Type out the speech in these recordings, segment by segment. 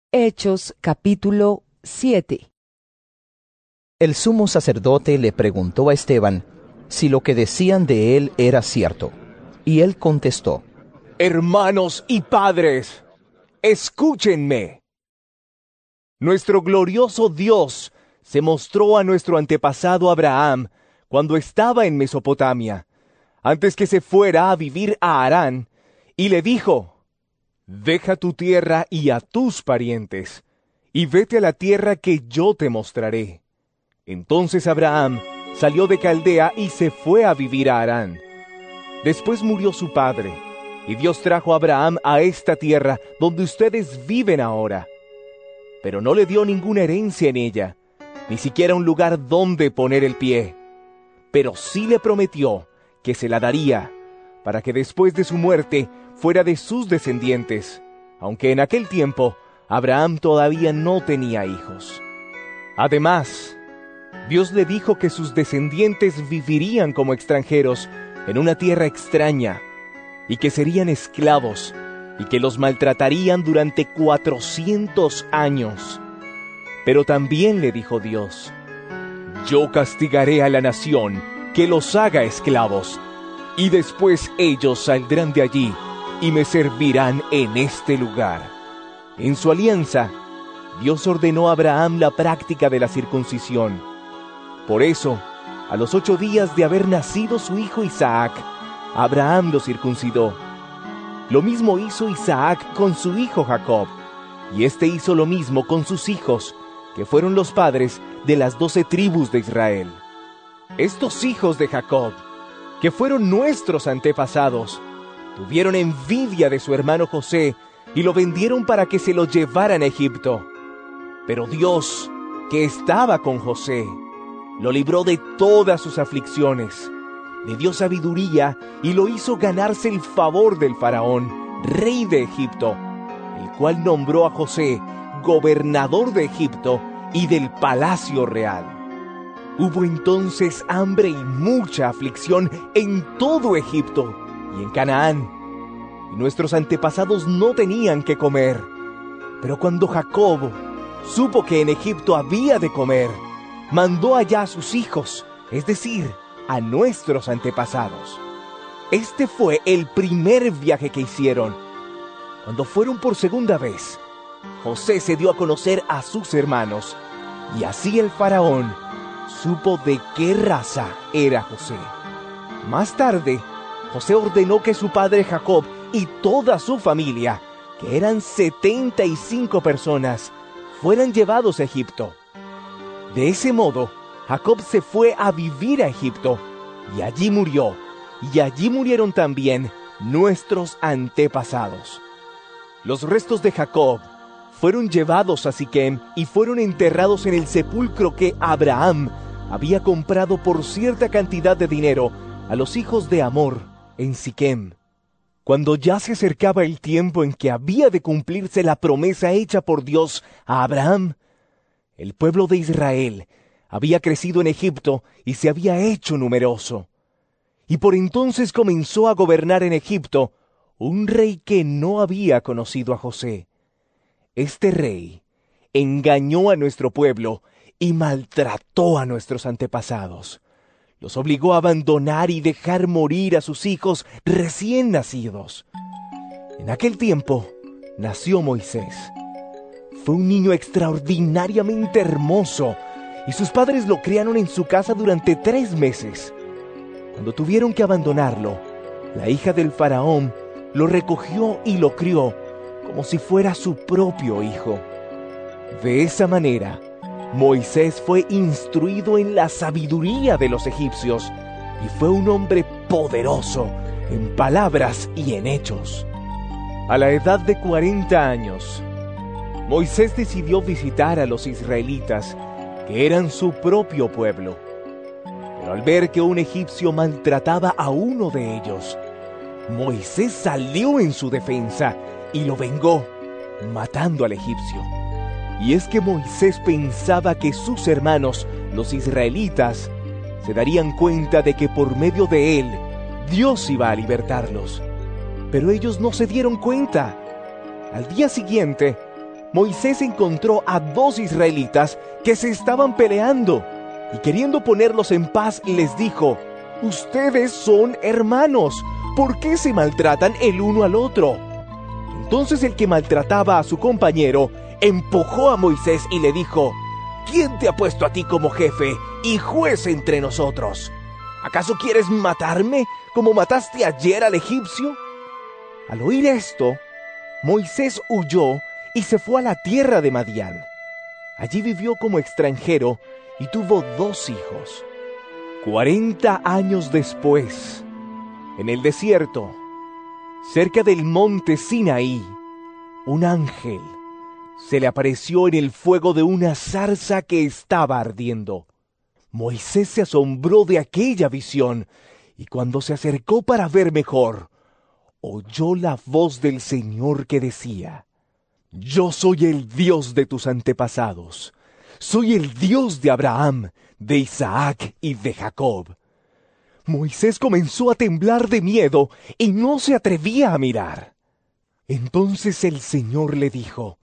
Hechos capítulo 7. El sumo sacerdote le preguntó a Esteban si lo que decían de él era cierto, y él contestó: Hermanos y padres, escúchenme. Nuestro glorioso Dios se mostró a nuestro antepasado Abraham cuando estaba en Mesopotamia, antes que se fuera a vivir a Harán, y le dijo: Deja tu tierra y a tus parientes, y vete a la tierra que yo te mostraré. Entonces Abraham salió de Caldea y se fue a vivir a Harán. Después murió su padre, y Dios trajo a Abraham a esta tierra donde ustedes viven ahora. Pero no le dio ninguna herencia en ella, ni siquiera un lugar donde poner el pie. Pero sí le prometió que se la daría, para que después de su muerte fuera de sus descendientes, aunque en aquel tiempo Abraham todavía no tenía hijos. Además, Dios le dijo que sus descendientes vivirían como extranjeros en una tierra extraña, y que serían esclavos, y que los maltratarían durante 400 años. Pero también le dijo Dios: Yo castigaré a la nación que los haga esclavos, y después ellos saldrán de allí y me servirán en este lugar. En su alianza, Dios ordenó a Abraham la práctica de la circuncisión. Por eso, a los 8 días de haber nacido su hijo Isaac, Abraham lo circuncidó. Lo mismo hizo Isaac con su hijo Jacob, y éste hizo lo mismo con sus hijos, que fueron los padres de las 12 tribus de Israel. Estos hijos de Jacob, que fueron nuestros antepasados, tuvieron envidia de su hermano José y lo vendieron para que se lo llevaran a Egipto. Pero Dios, que estaba con José, lo libró de todas sus aflicciones, le dio sabiduría y lo hizo ganarse el favor del faraón, rey de Egipto, el cual nombró a José gobernador de Egipto y del palacio real. Hubo entonces hambre y mucha aflicción en todo Egipto y en Canaán, y nuestros antepasados no tenían que comer. Pero cuando Jacob supo que en Egipto había de comer, mandó allá a sus hijos, es decir, a nuestros antepasados. Este fue el primer viaje que hicieron. Cuando fueron por segunda vez, José se dio a conocer a sus hermanos, y así el faraón supo de qué raza era José. Más tarde, José ordenó que su padre Jacob y toda su familia, que eran 75 personas, fueran llevados a Egipto. De ese modo, Jacob se fue a vivir a Egipto, y allí murió, y allí murieron también nuestros antepasados. Los restos de Jacob fueron llevados a Siquem y fueron enterrados en el sepulcro que Abraham había comprado por cierta cantidad de dinero a los hijos de Hamor en Siquem. Cuando ya se acercaba el tiempo en que había de cumplirse la promesa hecha por Dios a Abraham, el pueblo de Israel había crecido en Egipto y se había hecho numeroso. Y por entonces comenzó a gobernar en Egipto un rey que no había conocido a José. Este rey engañó a nuestro pueblo y maltrató a nuestros antepasados. Los obligó a abandonar y dejar morir a sus hijos recién nacidos. En aquel tiempo nació Moisés. Fue un niño extraordinariamente hermoso, y sus padres lo criaron en su casa durante 3 meses. Cuando tuvieron que abandonarlo, la hija del faraón lo recogió y lo crió como si fuera su propio hijo. De esa manera, Moisés fue instruido en la sabiduría de los egipcios y fue un hombre poderoso en palabras y en hechos. A la edad de 40 años, Moisés decidió visitar a los israelitas, que eran su propio pueblo. Pero al ver que un egipcio maltrataba a uno de ellos, Moisés salió en su defensa y lo vengó, matando al egipcio. Y es que Moisés pensaba que sus hermanos, los israelitas, se darían cuenta de que por medio de él, Dios iba a libertarlos. Pero ellos no se dieron cuenta. Al día siguiente, Moisés encontró a 2 israelitas que se estaban peleando, y queriendo ponerlos en paz, les dijo: «Ustedes son hermanos, ¿por qué se maltratan el uno al otro?». Entonces el que maltrataba a su compañero empujó a Moisés y le dijo: «¿Quién te ha puesto a ti como jefe y juez entre nosotros? ¿Acaso quieres matarme como mataste ayer al egipcio?». Al oír esto, Moisés huyó y se fue a la tierra de Madián. Allí vivió como extranjero y tuvo 2 hijos. 40 años después, en el desierto, cerca del monte Sinaí, un ángel se le apareció en el fuego de una zarza que estaba ardiendo. Moisés se asombró de aquella visión, y cuando se acercó para ver mejor, oyó la voz del Señor que decía: «Yo soy el Dios de tus antepasados. Soy el Dios de Abraham, de Isaac y de Jacob». Moisés comenzó a temblar de miedo y no se atrevía a mirar. Entonces el Señor le dijo: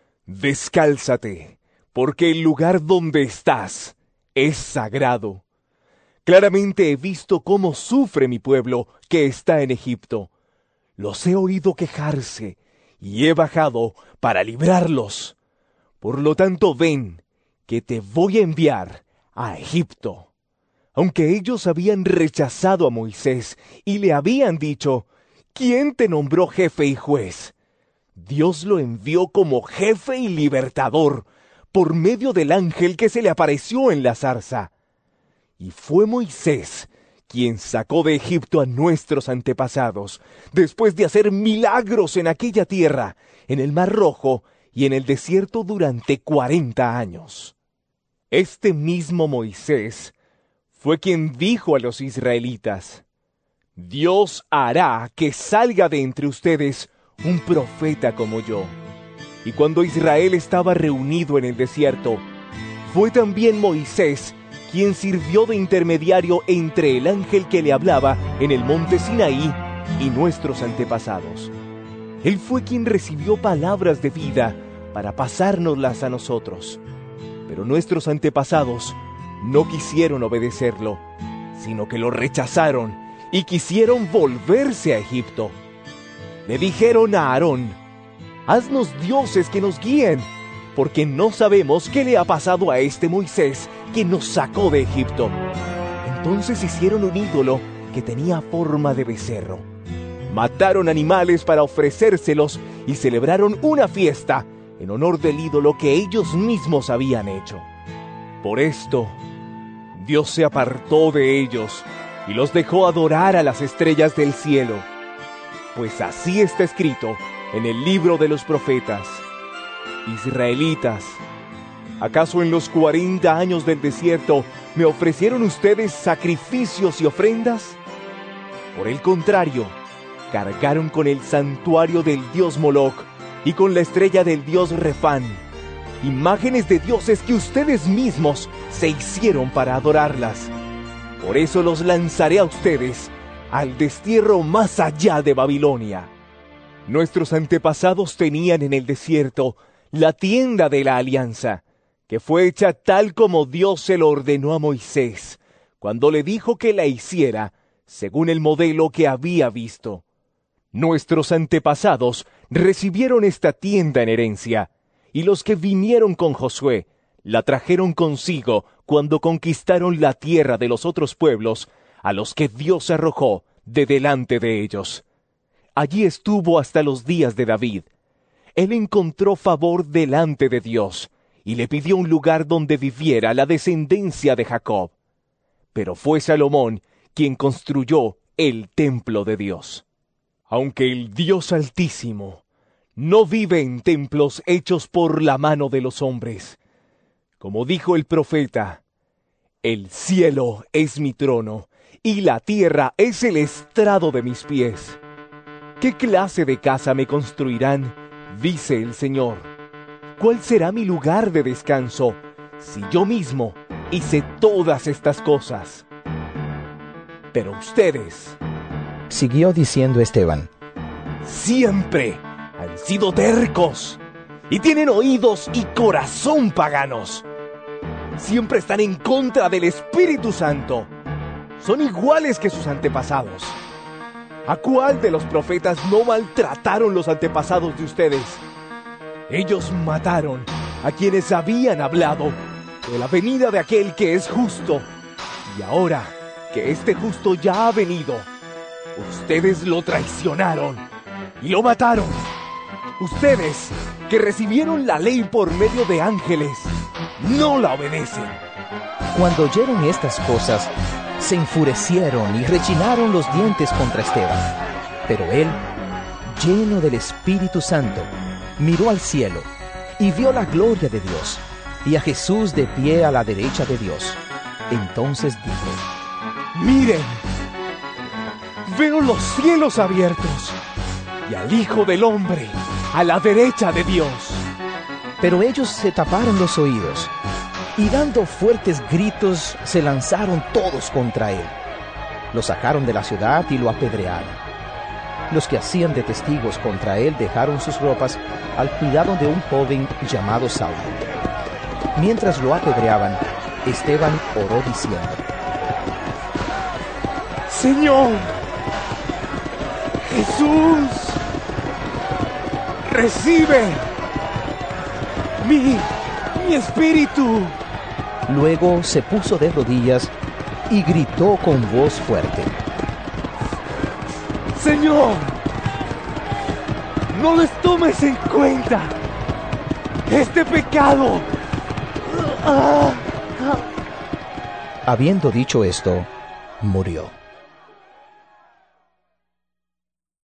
«Descálzate, porque el lugar donde estás es sagrado. Claramente he visto cómo sufre mi pueblo que está en Egipto. Los he oído quejarse y he bajado para librarlos. Por lo tanto, ven, que te voy a enviar a Egipto». Aunque ellos habían rechazado a Moisés y le habían dicho: «¿Quién te nombró jefe y juez?», Dios lo envió como jefe y libertador por medio del ángel que se le apareció en la zarza. Y fue Moisés quien sacó de Egipto a nuestros antepasados, después de hacer milagros en aquella tierra, en el Mar Rojo y en el desierto durante 40 años. Este mismo Moisés fue quien dijo a los israelitas: «Dios hará que salga de entre ustedes un profeta como yo». Y cuando Israel estaba reunido en el desierto, fue también Moisés quien sirvió de intermediario entre el ángel que le hablaba en el monte Sinaí y nuestros antepasados. Él fue quien recibió palabras de vida para pasárnoslas a nosotros. Pero nuestros antepasados no quisieron obedecerlo, sino que lo rechazaron y quisieron volverse a Egipto. Le dijeron a Aarón: «Haznos dioses que nos guíen, porque no sabemos qué le ha pasado a este Moisés que nos sacó de Egipto». Entonces hicieron un ídolo que tenía forma de becerro. Mataron animales para ofrecérselos y celebraron una fiesta en honor del ídolo que ellos mismos habían hecho. Por esto, Dios se apartó de ellos y los dejó adorar a las estrellas del cielo. Pues así está escrito en el libro de los profetas: «Israelitas, ¿acaso en los 40 años del desierto me ofrecieron ustedes sacrificios y ofrendas? Por el contrario, cargaron con el santuario del dios Moloc y con la estrella del dios Refán, imágenes de dioses que ustedes mismos se hicieron para adorarlas. Por eso los lanzaré a ustedes al destierro más allá de Babilonia». Nuestros antepasados tenían en el desierto la tienda de la alianza, que fue hecha tal como Dios se lo ordenó a Moisés, cuando le dijo que la hiciera según el modelo que había visto. Nuestros antepasados recibieron esta tienda en herencia, y los que vinieron con Josué la trajeron consigo cuando conquistaron la tierra de los otros pueblos a los que Dios arrojó de delante de ellos. Allí estuvo hasta los días de David. Él encontró favor delante de Dios y le pidió un lugar donde viviera la descendencia de Jacob. Pero fue Salomón quien construyó el templo de Dios. Aunque el Dios Altísimo no vive en templos hechos por la mano de los hombres, como dijo el profeta: «El cielo es mi trono, y la tierra es el estrado de mis pies». ¿Qué clase de casa me construirán?, dice el Señor. ¿Cuál será mi lugar de descanso, si yo mismo hice todas estas cosas? Pero ustedes, siguió diciendo Esteban, siempre han sido tercos. y tienen oídos y corazón paganos. Siempre están en contra del Espíritu Santo. Son iguales que sus antepasados. ¿A cuál de los profetas no maltrataron los antepasados de ustedes? Ellos mataron a quienes habían hablado de la venida de aquel que es justo. Y ahora que este justo ya ha venido, ustedes lo traicionaron y lo mataron. Ustedes, que recibieron la ley por medio de ángeles, no la obedecen. Cuando oyeron estas cosas, se enfurecieron y rechinaron los dientes contra Esteban. Pero él, lleno del Espíritu Santo, miró al cielo y vio la gloria de Dios y a Jesús de pie a la derecha de Dios. Entonces dijo: Miren, veo los cielos abiertos y al Hijo del Hombre a la derecha de Dios. Pero ellos se taparon los oídos y dando fuertes gritos se lanzaron todos contra él. Lo sacaron de la ciudad y lo apedrearon. Los que hacían de testigos contra él dejaron sus ropas al cuidado de un joven llamado Saulo. Mientras lo apedreaban, Esteban oró diciendo: Señor Jesús, recibe mi espíritu. Luego se puso de rodillas y gritó con voz fuerte: Señor, no les tomes en cuenta este pecado. Habiendo dicho esto, murió.